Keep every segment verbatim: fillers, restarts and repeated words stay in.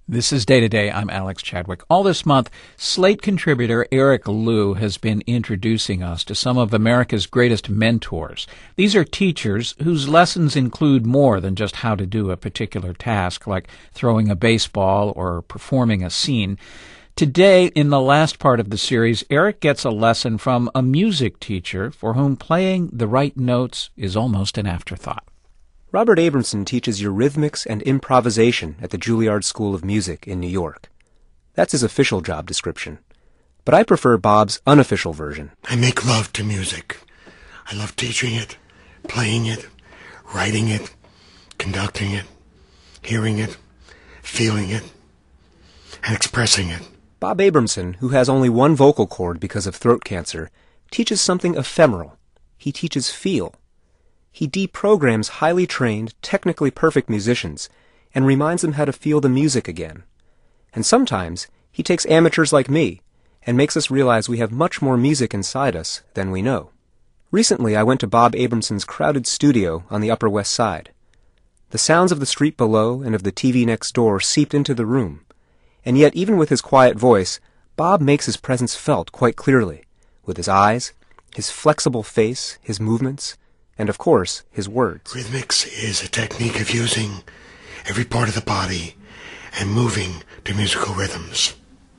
This is Day to Day. I'm Alex Chadwick. All this month, Slate contributor Eric Liu has been introducing us to some of America's greatest mentors. These are teachers whose lessons include more than just how to do a particular task, like throwing a baseball or performing a scene. Today, in the last part of the series, Eric gets a lesson from a music teacher for whom playing the right notes is almost an afterthought. Robert Abramson teaches eurythmics and improvisation at the Juilliard School of Music in New York. That's his official job description. But I prefer Bob's unofficial version. I make love to music. I love teaching it, playing it, writing it, conducting it, hearing it, feeling it, and expressing it. Bob Abramson, who has only one vocal cord because of throat cancer, teaches something ephemeral. He teaches feel. He deprograms highly trained, technically perfect musicians and reminds them how to feel the music again. And sometimes he takes amateurs like me and makes us realize we have much more music inside us than we know. Recently, I went to Bob Abramson's crowded studio on the Upper West Side. The sounds of the street below and of the T V next door seeped into the room. And yet, even with his quiet voice, Bob makes his presence felt quite clearly, with his eyes, his flexible face, his movements, and, of course, his words. Rhythmics is a technique of using every part of the body and moving to musical rhythms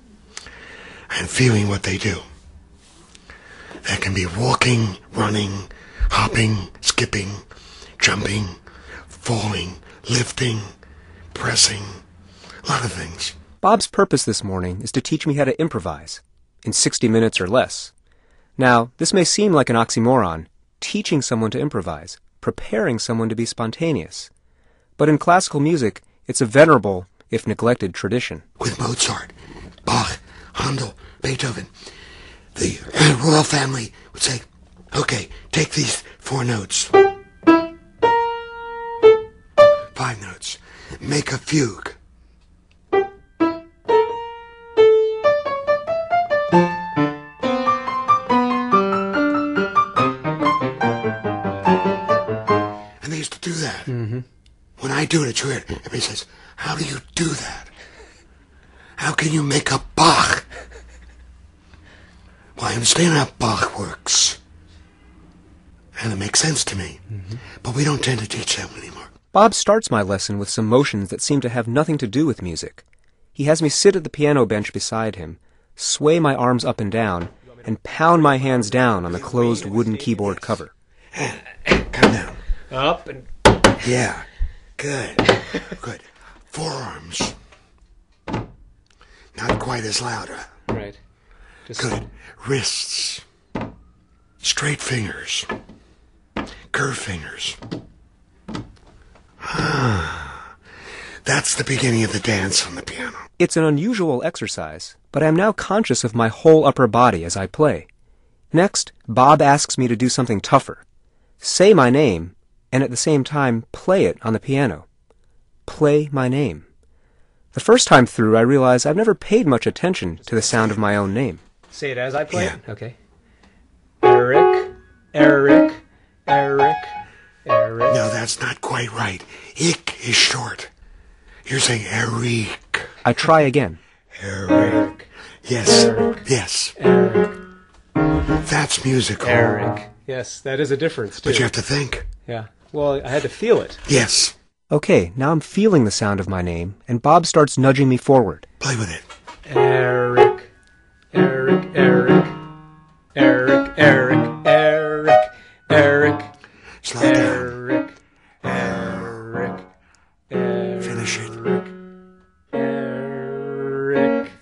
and feeling what they do. That can be walking, running, hopping, skipping, jumping, falling, lifting, pressing, a lot of things. Bob's purpose this morning is to teach me how to improvise, in sixty minutes or less. Now, this may seem like an oxymoron, teaching someone to improvise, preparing someone to be spontaneous. But in classical music, it's a venerable, if neglected, tradition. With Mozart, Bach, Handel, Beethoven, the royal family would say, okay, take these four notes, five notes, make a fugue. Do that. Mm-hmm. When I do it at Juilliard, everybody says, how do you do that? How can you make a Bach? Well, I understand how Bach works. And it makes sense to me. Mm-hmm. But we don't tend to teach that anymore. Bob starts my lesson with some motions that seem to have nothing to do with music. He has me sit at the piano bench beside him, sway my arms up and down, and pound my hands down on the closed wooden keyboard cover. Come down. Up and... Yeah. Good. Good. Forearms. Not quite as loud. Huh? Right. Just... Good. Wrists. Straight fingers. Curved fingers. That's the beginning of the dance on the piano. It's an unusual exercise, but I am now conscious of my whole upper body as I play. Next, Bob asks me to do something tougher. Say my name, and at the same time play it on the piano. Play my name. The first time through, I realize I've never paid much attention to the sound of my own name. Say it as I play yeah. it? Okay. Eric, Eric, Eric, Eric. No, that's not quite right. Ik is short. You're saying Eric. I try again. Eric. Yes. Eric. Yes. Eric. That's musical. Eric. Yes, that is a difference, too. But you have to think. Yeah. Well, I had to feel it. Yes. Okay, now I'm feeling the sound of my name, and Bob starts nudging me forward. Play with it. Eric, Eric, Eric, Eric, Eric, Eric, Eric, Slow down. Eric, Eric, Eric. Finish it. Eric.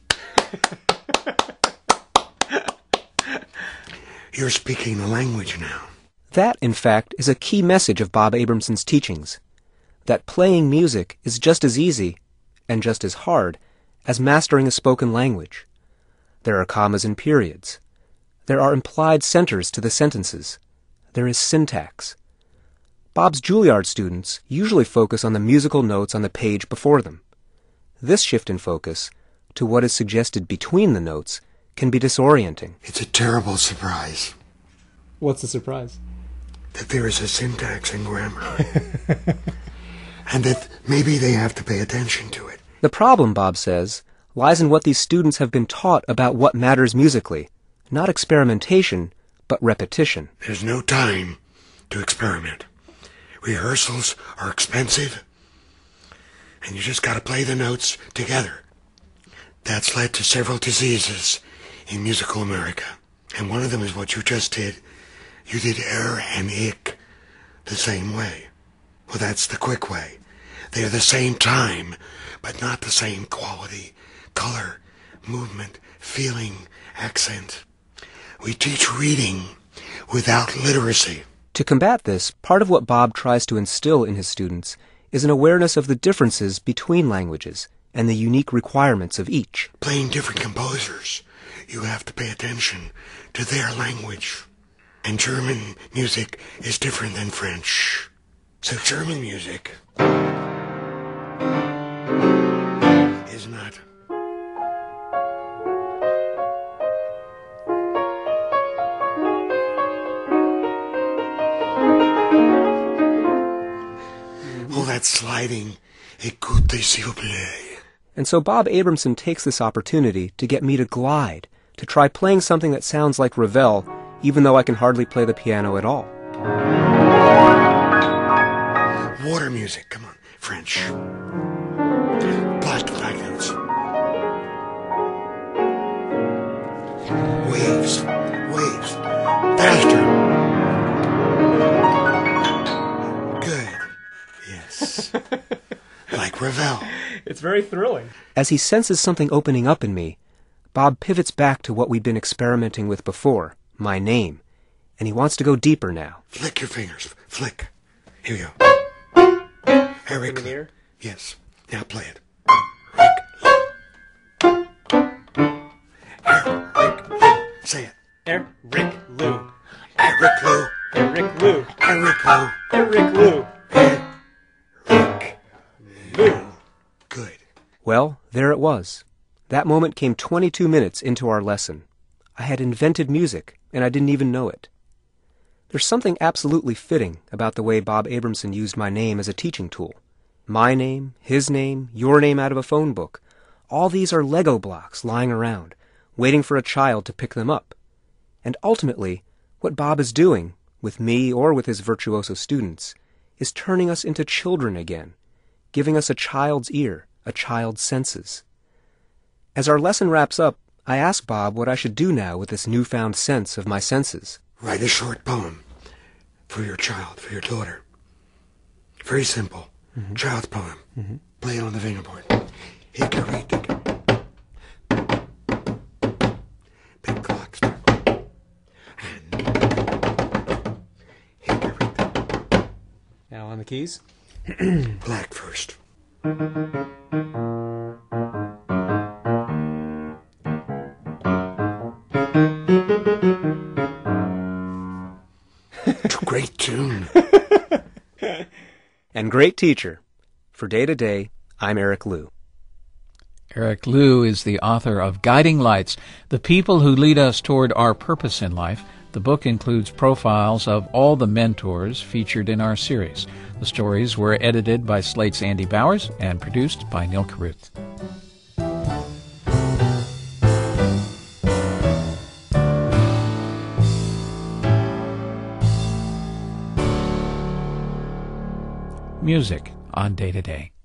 You're speaking the language now. That, in fact, is a key message of Bob Abramson's teachings. That playing music is just as easy, and just as hard, as mastering a spoken language. There are commas and periods. There are implied centers to the sentences. There is syntax. Bob's Juilliard students usually focus on the musical notes on the page before them. This shift in focus to what is suggested between the notes can be disorienting. It's a terrible surprise. What's the surprise? That there is a syntax and grammar. And that maybe they have to pay attention to it. The problem, Bob says, lies in what these students have been taught about what matters musically. Not experimentation, but repetition. There's no time to experiment. Rehearsals are expensive, and you just gotta play the notes together. That's led to several diseases in musical America. And one of them is what you just did. You did er and ich the same way. Well, that's the quick way. They're the same time, but not the same quality, color, movement, feeling, accent. We teach reading without literacy. To combat this, part of what Bob tries to instill in his students is an awareness of the differences between languages and the unique requirements of each. Playing different composers, you have to pay attention to their language. And German music is different than French. So German music is not. All that sliding, écoutez s'il vous plaît. And so Bob Abramson takes this opportunity to get me to glide, to try playing something that sounds like Ravel, even though I can hardly play the piano at all. Water music, come on, French. Plastic notes. Waves, waves, faster. Good, yes. Like Ravel. It's very thrilling. As he senses something opening up in me, Bob pivots back to what we'd been experimenting with before, my name, and he wants to go deeper now. Flick your fingers, flick. Here you go. Eric. Here? Yes, now play it. Rick Lou. Eric Lou. Say it. Eric Lou. Eric Lou. Eric Lou. Eric Lou. Eric Lou. Eric Lou. Good. Well, there it was. That moment came twenty-two minutes into our lesson. I had invented music, and I didn't even know it. There's something absolutely fitting about the way Bob Abramson used my name as a teaching tool. My name, his name, your name out of a phone book. All these are Lego blocks lying around, waiting for a child to pick them up. And ultimately, what Bob is doing, with me or with his virtuoso students, is turning us into children again, giving us a child's ear, a child's senses. As our lesson wraps up, I ask Bob what I should do now with this newfound sense of my senses. Write a short poem for your child, for your daughter. Very simple. Mm-hmm. Child's poem. Mm-hmm. Play it on the fingerboard. Hickory dickory. Big clock start. And hickory dickory. Now on the keys. Black first. Great tune. And great teacher. For Day to Day, I'm Eric Lou. Eric Lou is the author of Guiding Lights, The People Who Lead Us Toward Our Purpose in Life. The book includes profiles of all the mentors featured in our series. The stories were edited by Slate's Andy Bowers and produced by Neil Carruth. Music on Day to Day.